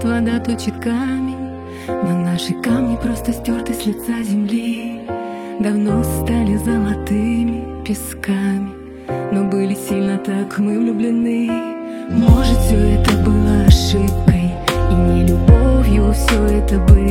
Капает вода, точит камень, но наши камни просто стерты с лица земли. Давно стали золотыми песками, но были сильно так мы влюблены. Может, все это было ошибкой, и не любовью все это было.